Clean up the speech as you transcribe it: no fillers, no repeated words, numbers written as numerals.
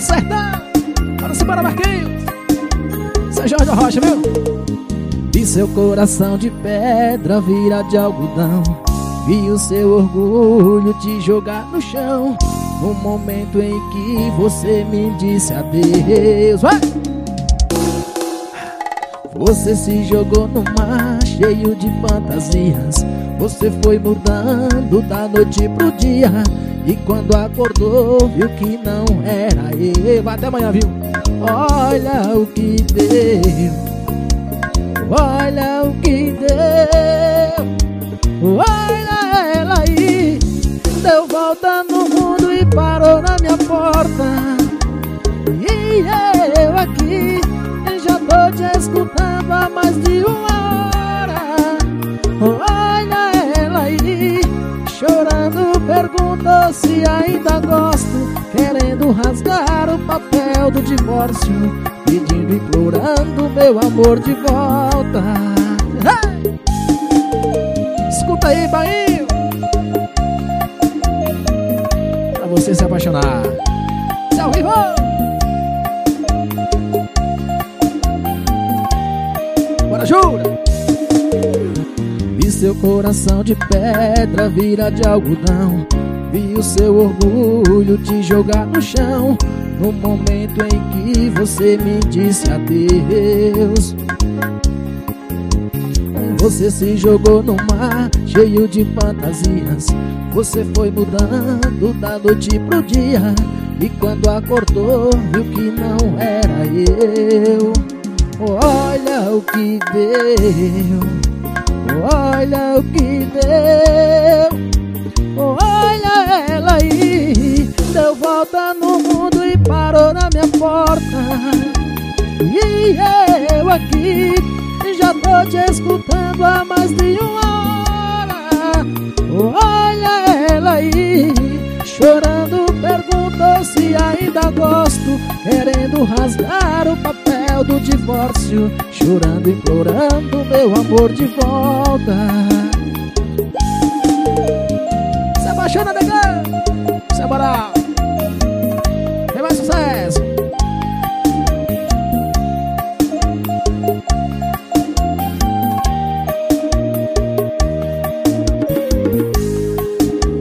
Sertão. Bora se embora, Marquinhos. Seu Jorge Rocha, viu? E seu coração de pedra vira de algodão. Vi o seu orgulho te jogar no chão no momento em que você me disse adeus. Vai! Você se jogou no mar cheio de fantasias. Você foi mudando da noite pro dia, e quando acordou viu que não era eu. Até amanhã, viu? Olha o que deu, olha o que deu. Olha ela aí, deu volta no mundo e parou na minha porta. E eu aqui já tô te escutando há mais de uma hora. Olha ela aí, chorando, perguntou se ainda gosto, querendo rasgar o papel do divórcio, pedindo, implorando meu amor de volta. Hey! Escuta aí, Bahia, pra você se apaixonar. Tchau, vivo! Bora, jura! Vi seu coração de pedra vira de algodão. Vi o seu orgulho te jogar no chão no momento em que você me disse adeus. Você se jogou no mar cheio de fantasias. Você foi mudando da noite pro dia, e quando acordou viu que não era eu. Olha o que deu, olha o que deu. Olha ela aí, deu volta no mundo e parou na minha porta. E eu aqui já tô te escutando há mais de uma hora. Olha ela aí, chorando, perguntou se ainda gosto, querendo rasgar o papel do divórcio, chorando, implorando meu amor de volta. Se apaixona, negão, se é moral.